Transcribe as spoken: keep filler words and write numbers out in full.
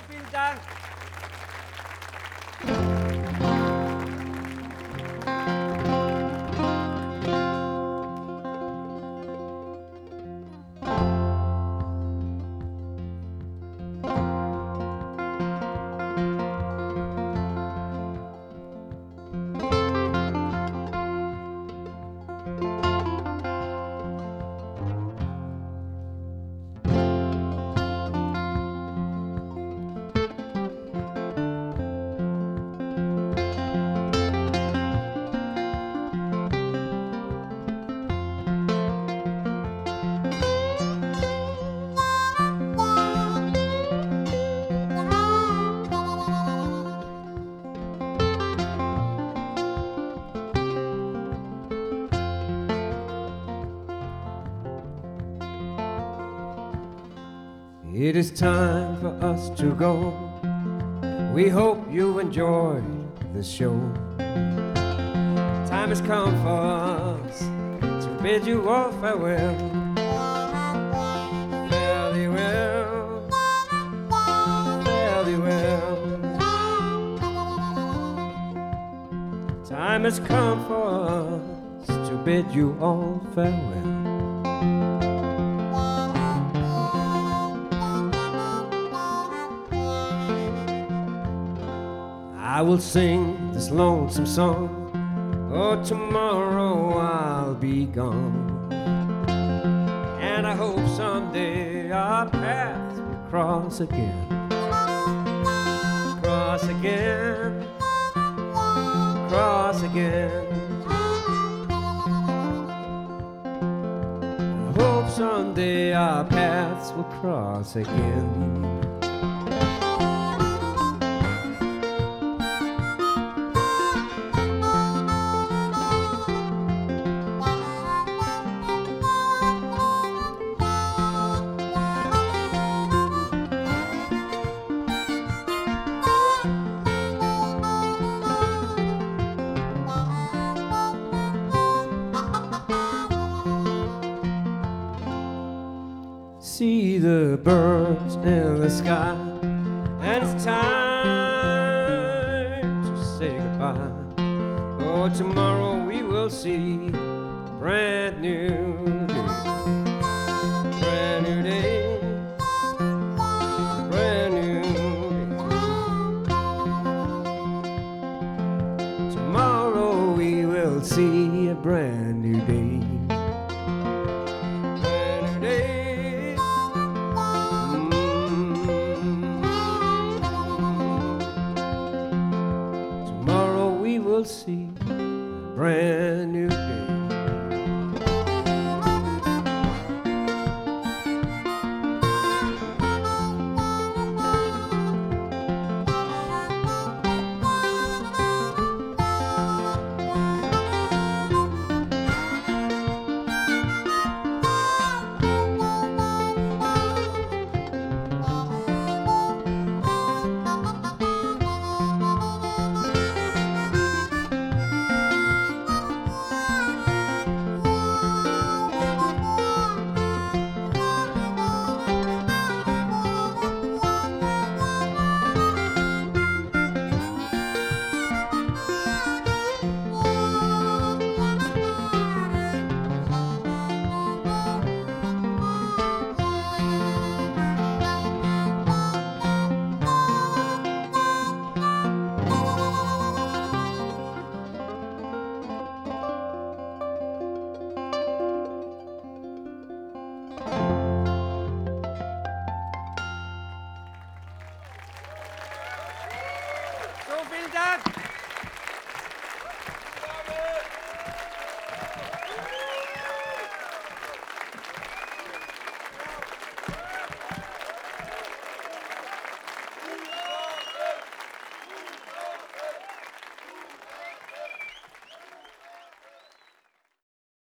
vielen Dank. It is time for us to go. We hope you enjoyed the show. Time has come for us to bid you all farewell. Fare thee well, fare thee well. Time has come for us to bid you all farewell. I will sing this lonesome song. Oh, tomorrow I'll be gone. And I hope someday our paths will cross again. Cross again. Cross again. I hope someday our paths will cross again. See the birds in the sky, and it's time to say goodbye. Oh, tomorrow we will see a brand new day. Brand new day. Brand new day. Tomorrow we will see a brand new day. We'll see a brand